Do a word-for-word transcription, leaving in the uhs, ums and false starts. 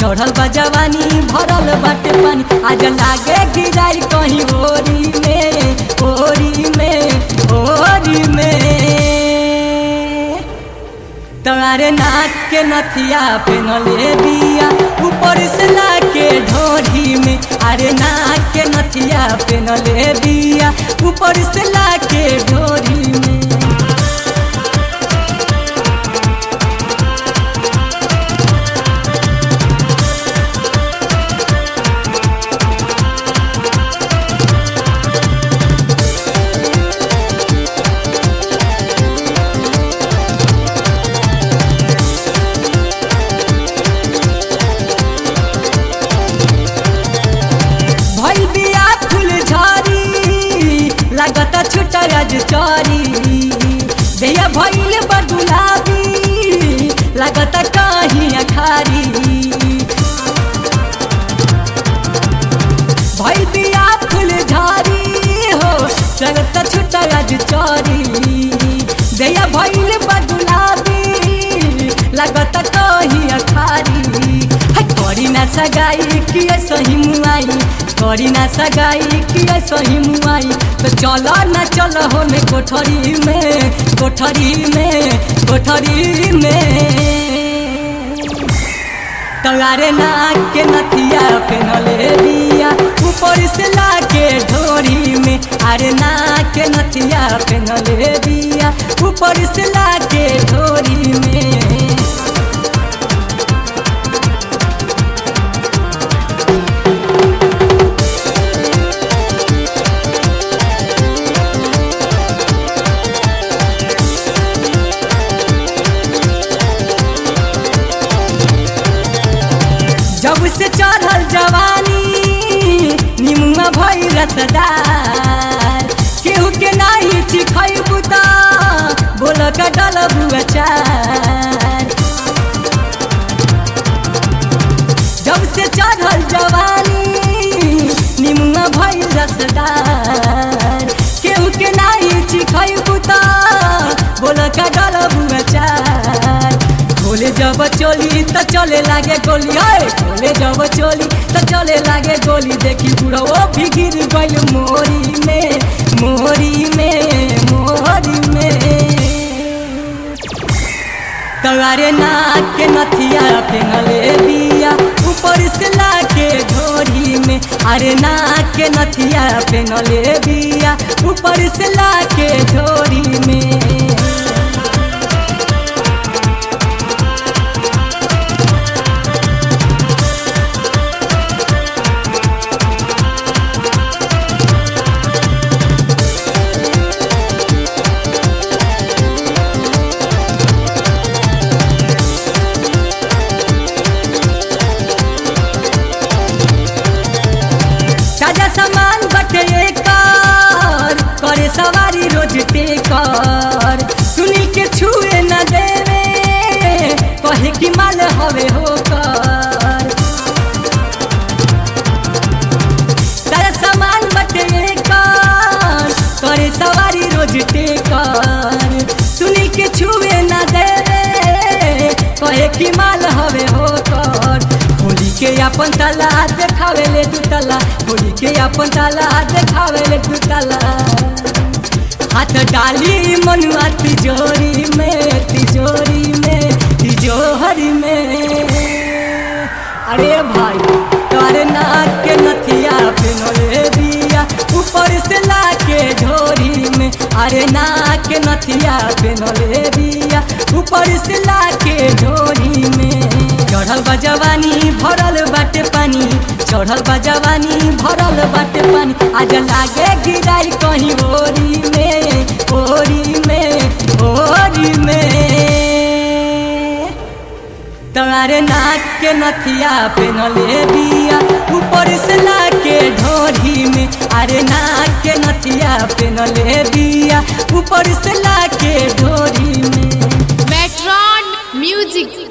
चढ़ल बा जवानी भरल बाटे पानी आज लागे गिराई कहीं ओरी में ओरी में ओरी में तारे नाक के नथिया पेनले बिया ऊपर से लाके ढोरी में अरे नाक के नथिया पेनले बिया ऊपर से लाके ढोरी में लगता छुटा राज चोरी भैया भैल बदुलाबी लगता कहीं अखारी भैल बिया फूल झारी हो लगता छुटा राज चोरी भैया भैल बदुलाबी लगता कहीं अखारी करी ना सगाई किए सही मुआई करी ना सगाई किए सही मुआई तो चलो ना चलो होने कोठरी में कोठरी में कोठरी में तगारे नाक के नथिया पेनले बिया ऊपर से लाके ढोरी में अरे नाक के नथिया पेनले बिया ऊपर से लाके ढोरी में जब से चढ़ल जवानी निमुआ भई रसदार केहू के नाही चिखैबू त बोल का डलबू अचार जब से चढ़ल जवानी निमुआ भई रसदार केहू के नाही चिखैबू त बोल का डलबू अचार खोले जब चोली तो चले लागे गोली खोले जब चोली तो चले लागे गोली देखी बुढ़ो भी गिर गई मोरी में मोरी में मोरी में तगारे नाक के नथिया पेनले बिया ऊपर से लाके ढोरी में अरे नाक के नथिया पेनले बिया ऊपर से लाके ढोरी में सामान बटे कर करे सवारी रोज टेकर सुनी के छुए न देवे कहे कि माल हवे होकर तारा सामान बटे कर करे सवारी रोज टेकर सुनी के छुए न देवे कहे कि माल हवे होकर होली के अपन ताला देखावे ले दू ताला होली के अपन ताला देखावे ले दू ताला हाथ डाली मनुआ तिजोरी में तिजोरी में तिजोरी में अरे भाई तारे नाक के नथिया पेनले बिया ऊपर से लाके ढोरी में अरे नाक के नथिया पेनले बिया ऊपर से लाके ढोरी में चढ़ल बा जवानी भरल बाटे पानी चढ़ल बा जवानी भरल बाटे पानी आज लागे गिराई कहीं ओरी में ओरी में ओरी में तारे नाक के नथिया पेनले बिया ऊपर से लाके ढोरी में अरे नाक के नथिया पेनले बिया ऊपर से लाके ढोरी में मेट्रॉन म्यूजिक।